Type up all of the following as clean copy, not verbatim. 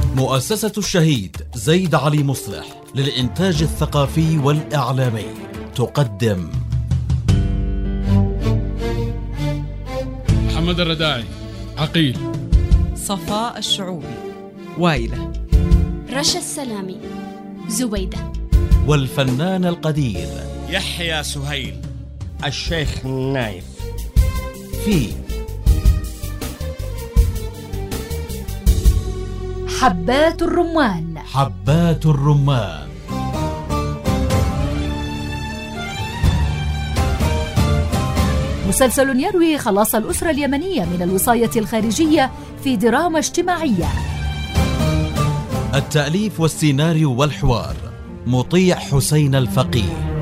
مؤسسة الشهيد زيد علي مصلح للإنتاج الثقافي والإعلامي تقدم محمد الرداعي عقيل، صفاء الشعوبي وايلة، رشا السلامي زبيدة، والفنان القدير يحيى سهيل الشيخ نايف. في حبات الرمان. حبات الرمان. مسلسل يروي خلاص الأسرة اليمنية من الوصاية الخارجية في دراما اجتماعية. التأليف والسيناريو والحوار مطيع حسين الفقيه.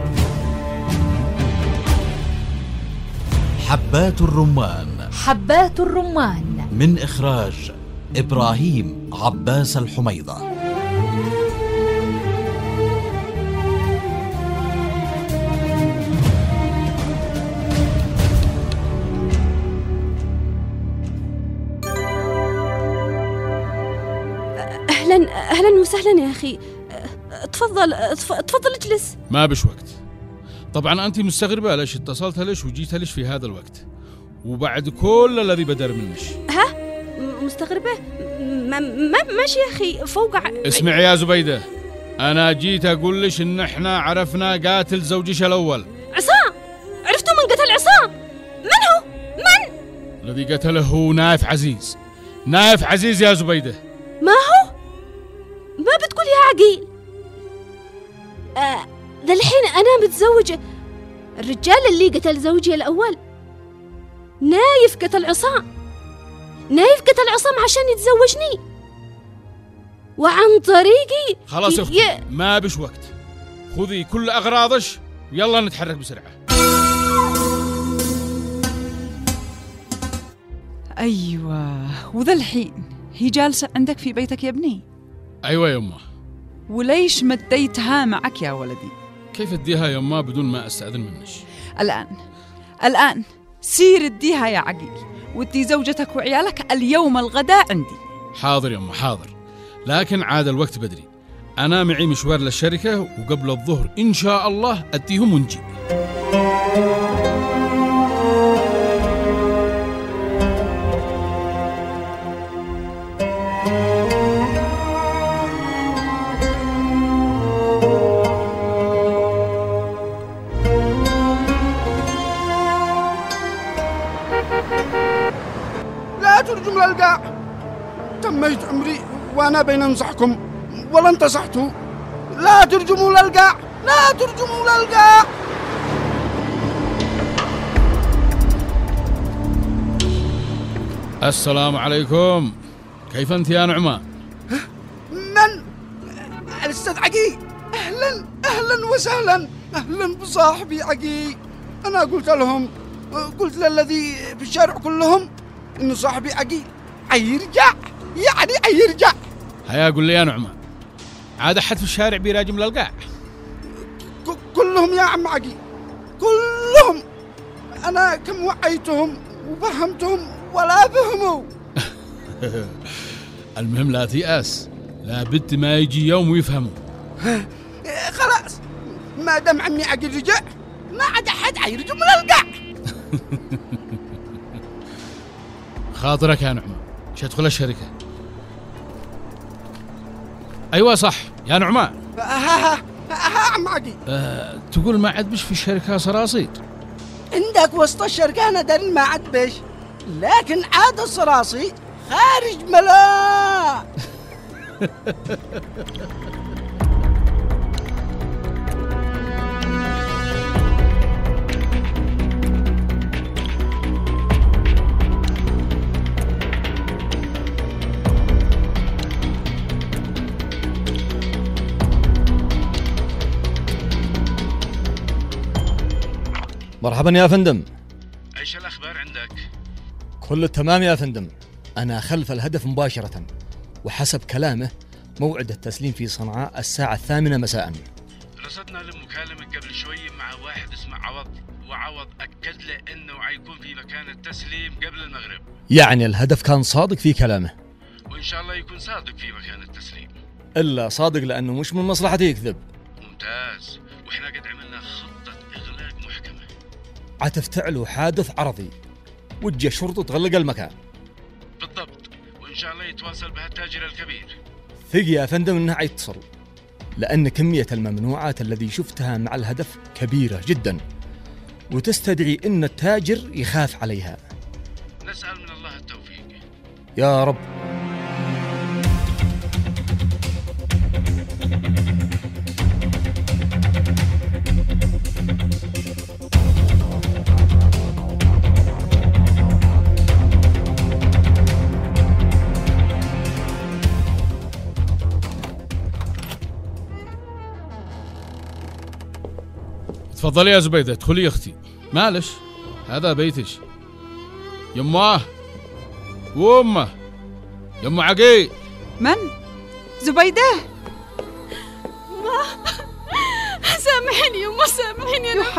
حبات الرمان. حبات الرمان من إخراج إبراهيم عباس الحميضة. أهلا وسهلا يا أخي. تفضل اجلس. ما بش وقت. طبعا أنت مستغربة ليش اتصلت ليش وجيت ليش في هذا الوقت وبعد كل الذي بدر منش. مستغربة؟ ماشي يا أخي. اسمعي يا زبيدة، أنا جيت أقول لش إن إحنا عرفنا قاتل زوجش الأول. عصام؟ عرفتوا من قتل عصام؟ من هو؟ من؟ الذي قتله هو نايف عزيز. نايف عزيز يا زبيدة. ما هو؟ ما بتقول يا عقيل؟ ذا الحين أنا متزوجة. الرجال اللي قتل زوجي الأول نايف قتل عصام. نايف قتل عصام عشان يتزوجني وعن طريقي. خلاص يا أختي ما بش وقت، خذي كل أغراضش يلا نتحرك بسرعة. أيوة، وذا الحين هي جالسة عندك في بيتك يا ابني؟ أيوة يمه. وليش مديتها معك يا ولدي؟ كيف اديها يمه بدون ما أستأذن منش؟ الآن سير اديها يا عقيل، ودي زوجتك وعيالك اليوم الغداء عندي. حاضر يمه حاضر، لكن عاد الوقت بدري، أنا معي مشوار للشركة وقبل الظهر إن شاء الله أديهم ونجي. لا ترجموا للقاع. تميت عمري وأنا بين أنصحكم ولا انتصحتوا. لا ترجموا للقاع، لا ترجموا للقاع. السلام عليكم، كيف أنت يا نعمان؟ من؟ الأستاذ عقي. أهلا وسهلا. أهلا بصاحبي عقي. أنا قلت للذي في الشارع كلهم إنه صاحبي عقي عيرجع، يعني عيرجع. هيا قل لي يا نعمان، عاد أحد في الشارع بيراجم للقاع؟ كلهم يا عم عقي، كلهم. أنا كم وعيتهم وفهمتهم ولا فهموا. المهم لا تيأس، لابد ما يجي يوم ويفهموا. خلاص، ما دام عمي عقي رجع ما عاد أحد عيرجم للقاع. خاطرك يا نعمان، مش هدخل الشركة. أيوة صح يا نعمان. ها عم عقي. تقول ما عاد بش في الشركة صراصير؟ عندك وسط الشركة أنا داري ما عاد بش، لكن عاد الصراصي خارج ملا. مرحبا يا فندم. ايش الاخبار عندك؟ كل تمام يا فندم، انا خلف الهدف مباشرة، وحسب كلامه موعد التسليم في صنعاء الساعة 8 مساء. رصدنا لمكالمة قبل شوي مع واحد اسمه عوض، وعوض أكد له إنه حيكون في مكان التسليم قبل المغرب. يعني الهدف كان صادق في كلامه. وإن شاء الله يكون صادق في مكان التسليم. إلا صادق لأنه مش من مصلحته يكذب. ممتاز. وإحنا قد عملنا خطة إغلاق محكمة. عتفتعلوا حادث عرضي وتجي الشرطة تغلق المكان. بالضبط. وإن شاء الله يتواصل بها التاجر الكبير. ثق يا فندم إنه حيتصل، لأن كمية الممنوعات الذي شفتها مع الهدف كبيرة جدا وتستدعي إن التاجر يخاف عليها. نسأل من الله التوفيق يا رب. تفضلي يا زبيدة، ادخلي يا اختي. معلش هذا بيتش. يماه وامه، يمه عقيل. من؟ زبيدة؟ سامحيني يما، سامحيني. يا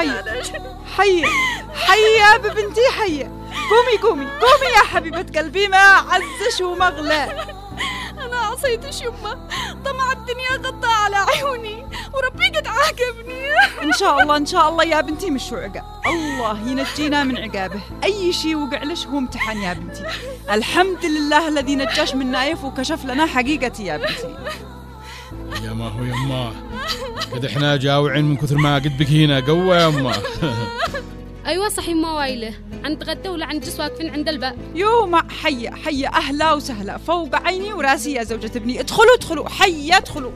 حي يا بنتي، حي. قومي يا حبيبة قلبي، ما عزش ومغلى. أنا عصيتش يما، طمع الدنيا غطى على عيوني وربي قد عاقبني. إن شاء الله يا بنتي مش عقاب، الله ينجينا من عقابه. أي شيء وقع لش هو امتحان يا بنتي. الحمد لله الذي نجاش من نايف وكشف لنا حقيقتي يا بنتي. يا ما هو يما، قد احنا جاوعين من كثر ما قد بكينا قوة يا يما. أيوة صح يما وايلة، عند غدا ولا عند جس واقفين عند الباب. يوما حي أهلا وسهلا، فوق عيني وراسي يا زوجة ابني. ادخلوا حي ادخلوا.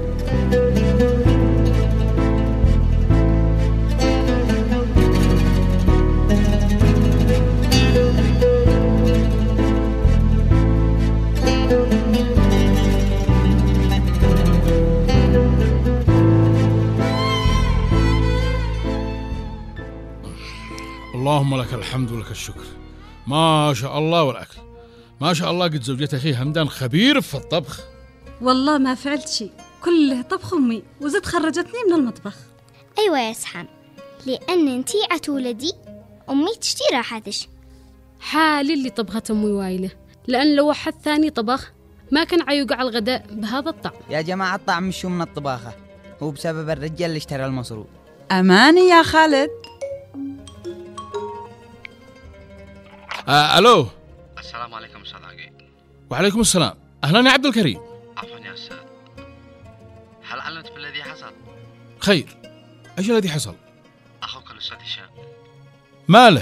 اللهم لك الحمد ولك الشكر. ما شاء الله والأكل ما شاء الله. قد زوجة أخي همدان خبير في الطبخ. والله ما فعلت شيء، كله طبخ أمي، وزد خرجتني من المطبخ. أيوة يا سحام، لأن انتي عتولدي أمي تشتي راحتش. حالي اللي طبخت أمي وايلة، لأن لو واحد ثاني طبخ ما كان عيوقع الغداء بهذا الطعم. يا جماعة الطعم مش من الطباخة، هو بسبب الرجال اللي اشترى المصروف. أماني يا خالد. ألو. السلام عليكم أستاذ عقيل. وعليكم السلام. أهلا يا عبد الكريم. عفوا يا أستاذ، هل علمت بالذي حصل؟ خير، إيش الذي حصل؟ أخوك الأستاذ هشام ماله؟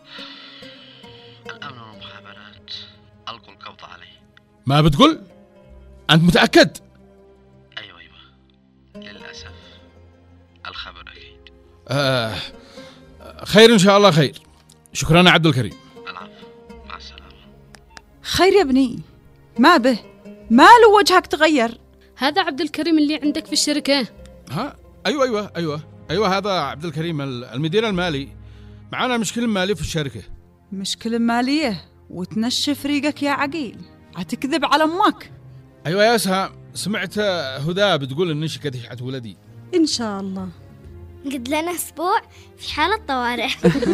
الأمن والمخابرات ألقوا القبض عليه. ما بتقول؟ أنت متأكد؟ أيوة للأسف الخبر أكيد. خير إن شاء الله خير. شكرا يا عبد الكريم. العفو، مع السلامة. خير يا ابني، ما به؟ ماله وجهك تغير؟ هذا عبد الكريم اللي عندك في الشركة. ها أيوة هذا عبد الكريم المدير المالي. معنا مشكلة مالية في الشركة. مشكلة مالية وتنشف ريقك يا عقيل، عتكذب على أمك. أيوة يا سهام، سمعت هدى بتقول إن شكتش عتولدي. إن شاء الله. قد لنا أسبوع في حالة طوارئ.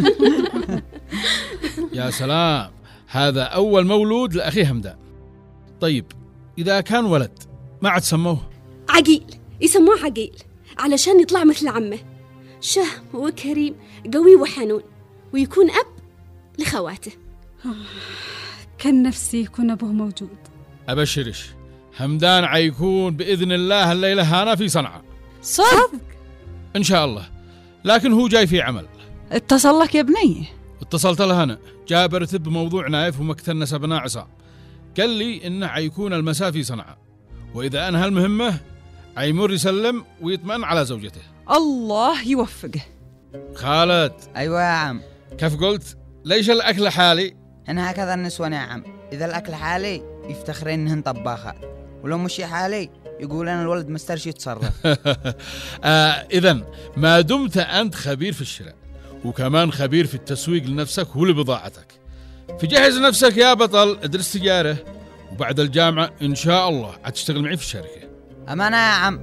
يا سلام، هذا أول مولود لأخي همدان. طيب إذا كان ولد ما عاد سموه؟ عقيل، يسموه عقيل علشان يطلع مثل عمه، شهم وكريم قوي وحنون، ويكون أب لخواته. كان نفسي يكون أبوه موجود. أبشرش، همدان عيكون بإذن الله الليلة هانا في صنعاء. صدق؟ إن شاء الله، لكن هو جاي في عمل. اتصل لك يا بني؟ اتصلت له أنا، جاء برتب بموضوع نايف ومقتل نسبنا عصام. قال لي إنه عيكون المساء في صنعاء، وإذا أنهى المهمة عيمر يسلم ويطمئن على زوجته. الله يوفقه. خالد. أيوة يا عم. كيف قلت؟ ليش الأكل حالي؟ إن هكذا النسوان يا عم، إذا الأكل حالي يفتخرين إنهن طباخات، ولو مشي حالي يقول أنا الولد مسترش يتصرف. إذن ما دمت أنت خبير في الشراء وكمان خبير في التسويق لنفسك ولبضاعتك، فجهز نفسك يا بطل، ادرس تجارة، وبعد الجامعة إن شاء الله هتشتغل معي في الشركة. أمانة يا عم.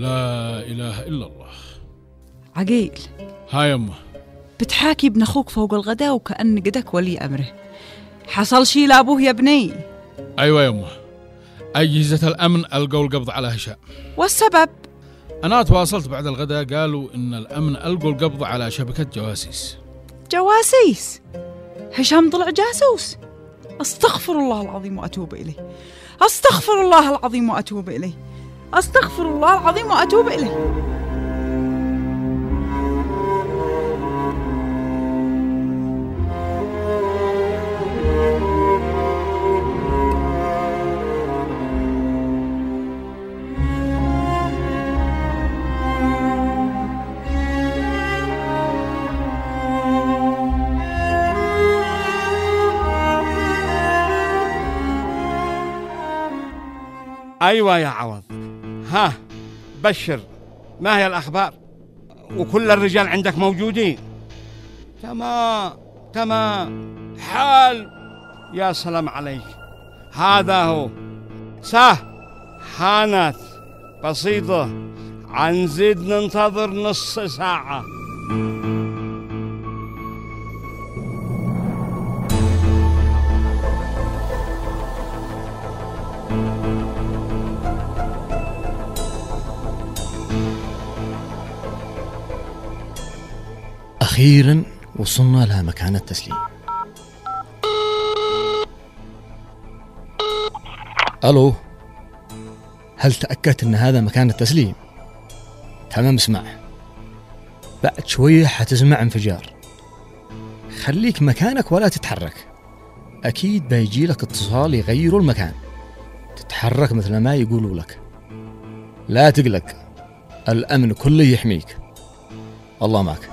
لا إله إلا الله. عقيل، ها يمه، بتحاكي ابن أخوك فوق الغداء وكأن قدك ولي أمره. حصل شي لأبوه يا بني؟ أيوة يمه، أجهزة الأمن ألقوا القبض على هشام. والسبب؟ أنا تواصلت بعد الغداء، قالوا إن الأمن ألقوا القبض على شبكة جواسيس. جواسيس؟ هشام طلع جاسوس؟ أستغفر الله العظيم وأتوب إليه، أستغفر الله العظيم وأتوب إليه، أستغفر الله العظيم وأتوب إليه. أيوة يا عوض، ها بشر، ما هي الأخبار؟ وكل الرجال عندك موجودين؟ تمام حال. يا سلام عليك، هذا هو هانت بسيطة، عنزيد ننتظر نص ساعة. أخيراً وصلنا لها مكان التسليم. ألو، هل تأكدت أن هذا مكان التسليم؟ تمام، اسمع، بعد شوية حتسمع انفجار، خليك مكانك ولا تتحرك، أكيد بيجي لك اتصال يغيروا المكان، تتحرك مثل ما يقولوا لك، لا تقلق، الأمن كله يحميك، الله معك.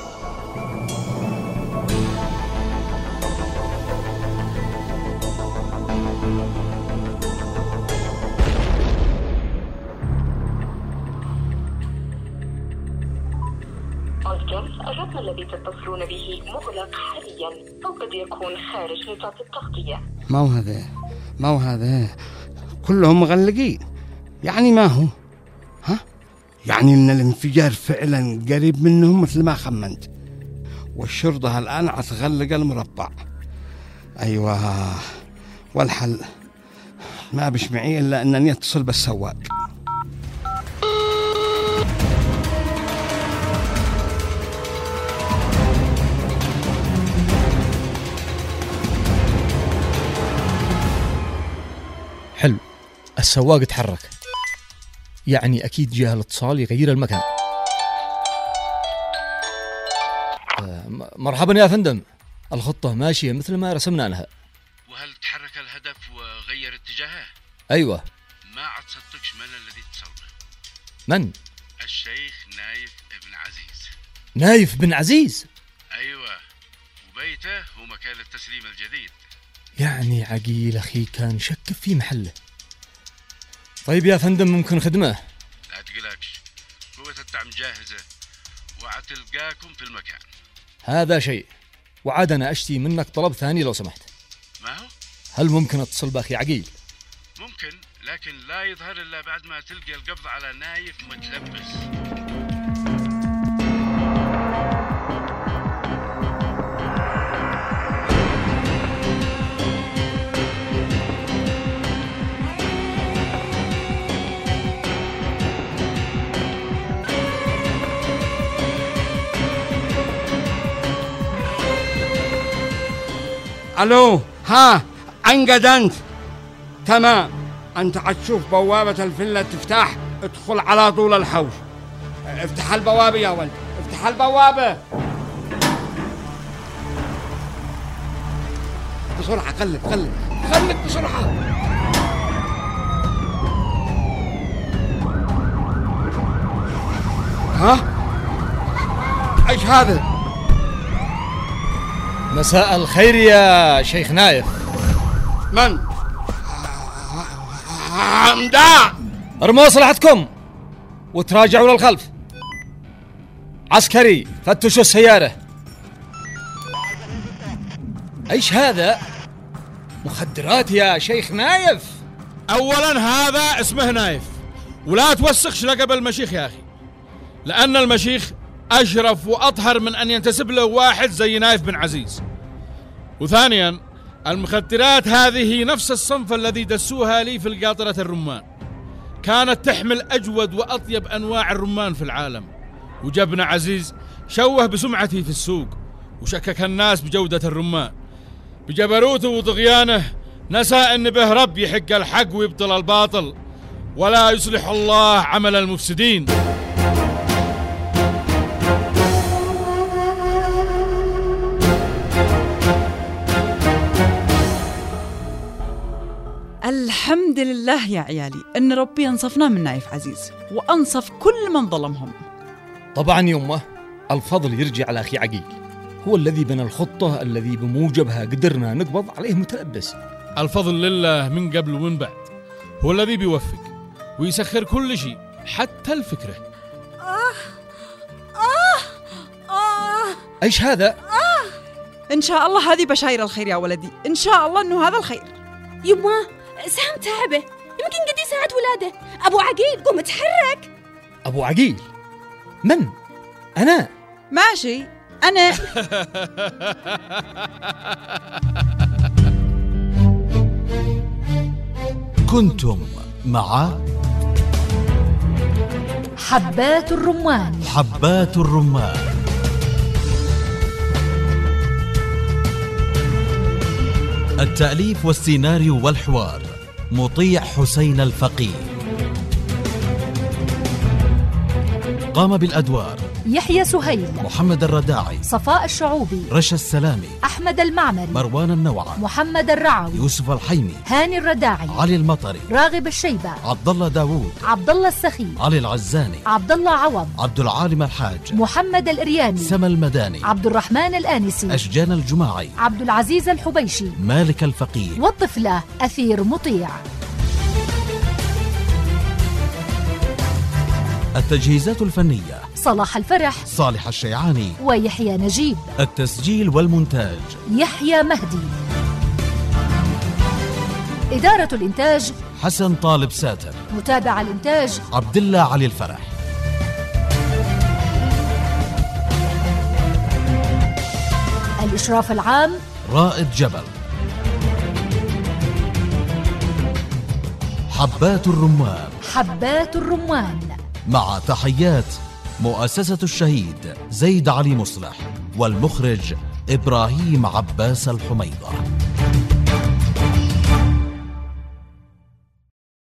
الرقم الذي تتصلون به مغلق حاليا أو قد يكون خارج نطاق التغطية. ما هو هذا كلهم مغلقين، يعني ما هو يعني إن الانفجار فعلا قريب منهم مثل ما خمنت، والشرطة الآن هتغلق المربع. أيوة، والحل ما بش معي إلا أنني أتصل بالسواق. حلو، السواق اتحرك، يعني أكيد جاء الاتصال يغير المكان. مرحبا يا فندم، الخطة ماشية مثل ما رسمنا لها. وهل تحرك الهدف وغير اتجاهه؟ أيوة. ما عاد صدقش من الذي اتصلنا. من؟ الشيخ نايف بن عزيز. نايف بن عزيز؟ أيوة، وبيته هو مكان التسليم الجديد. يعني عقيل أخي كان شك في محله. طيب يا فندم، ممكن خدمة؟ لا تقلقش، قوة الدعم جاهزة وعتلقاكم في المكان. هذا شيء، وعاد أنا أشتي منك طلب ثاني لو سمحت. ما هو؟ هل ممكن أتصل بأخي عقيل؟ ممكن، لكن لا يظهر إلا بعد ما تلقى القبض على نايف متلبس. ألو، انقد أنت؟ تمام، أنت حتشوف بوابة الفيلا تفتح، ادخل على طول الحوش. افتح البوابة يا ولد، افتح البوابة بسرعة، قلب بسرعة. ايش هذا؟ مساء الخير يا شيخ نايف. من؟ حمدان، ارموا أسلحتكم وتراجعوا للخلف. عسكري، فتشوا السيارة. ايش هذا؟ مخدرات يا شيخ نايف؟ أولا هذا اسمه نايف، ولا توسخش لقب المشيخ يا أخي، لأن المشيخ أشرف وأطهر من أن ينتسب له واحد زي نايف بن عزيز. وثانيا المخدرات هذه نفس الصنف الذي دسوها لي في القاطرة الرمان، كانت تحمل أجود وأطيب أنواع الرمان في العالم، وجبن عزيز شوه بسمعتي في السوق وشكك الناس بجودة الرمان. بجبروته وطغيانه نسى أن به رب يحق الحق ويبطل الباطل، ولا يصلح الله عمل المفسدين. الحمد لله يا عيالي أن ربي أنصفنا من نايف عزيز وأنصف كل من ظلمهم. طبعا يمه الفضل يرجع على أخي عقيل، هو الذي بنى الخطة الذي بموجبها قدرنا نقبض عليه متلبس. الفضل لله من قبل ومن بعد، هو الذي بيوفق ويسخر كل شيء حتى الفكرة. ايش هذا؟ إن شاء الله هذه بشاير الخير يا ولدي، إن شاء الله أنه هذا الخير. يما سام تعبه، يمكن قد يساعد ولاده. أبو عقيل قوم اتحرك. أبو عقيل؟ من؟ أنا؟ ماشي أنا. كنتم مع حبات الرمان. حبات الرمان، التأليف والسيناريو والحوار مطيع حسين الفقيه. قام بالأدوار يحيى سهيل، محمد الرداعي، صفاء الشعوبي، رشا السلامي، أحمد المعمري، مروان النوعة، محمد الرعوي، يوسف الحيمي، هاني الرداعي، علي المطري، راغب الشيبة، عبد الله داوود، عبد الله السخي، علي العزاني، عبد الله عوض، عبد العالم الحاج، محمد الإرياني، سما المداني، عبد الرحمن الآنسي، أشجان الجماعي، عبد العزيز الحبيشي، مالك الفقيه، والطفلة أثير مطيع. التجهيزات الفنية صلاح الفرح، صالح الشيعاني، ويحيى نجيب. التسجيل والمونتاج يحيى مهدي. إدارة الإنتاج حسن طالب ساتر. متابع الإنتاج عبد الله علي الفرح. الإشراف العام رائد جبل. حبات الرمان. حبات الرمان، مع تحيات مؤسسة الشهيد زيد علي مصلح، والمخرج إبراهيم عباس الحميضة.